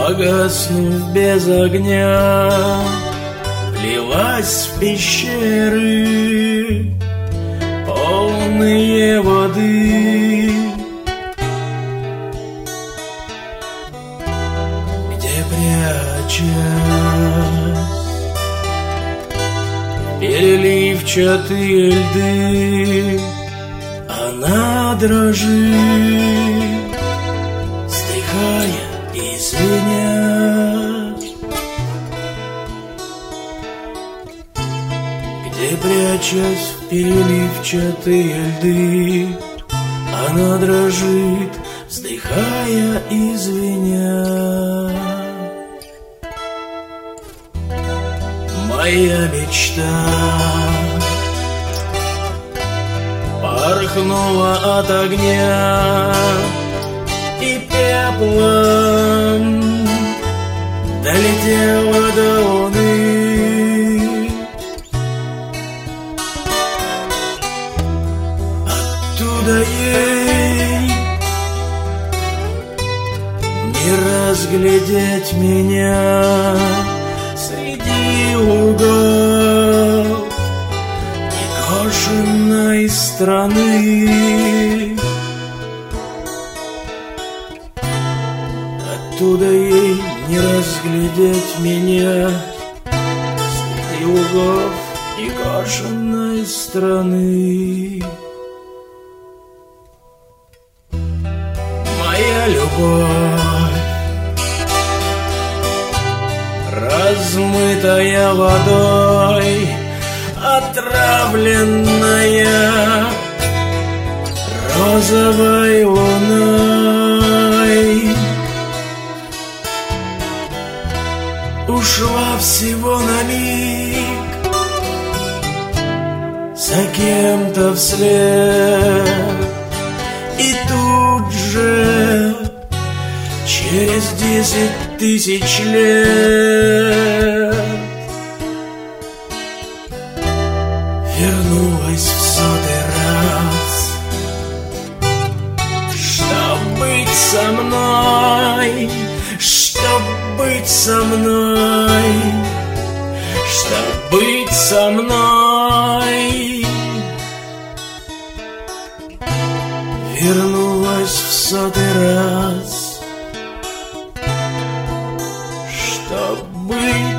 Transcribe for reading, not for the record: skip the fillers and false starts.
Погаснув без огня, плелась в пещеры, полные воды, где, прячась переливчатые льды, она дрожит, вздыхая и звеня. Где, прячась в переливчатые льды, она дрожит, вздыхая и звеня. Моя мечта порхнула от огня и пеплом долетела до луны. Оттуда ей не разглядеть меня среди лугов некошенной страны. Оттуда ей не разглядеть меня среди лугов некошенной страны. Моя любовь, размытая водой, отравленная розовой луной, ушла всего на миг за кем-то вслед, и тут же через 10 тысяч лет вернулась в 100-й раз, чтоб быть со мной, чтоб быть со мной, чтоб быть со мной. Вернулась в 100-й раз, чтоб быть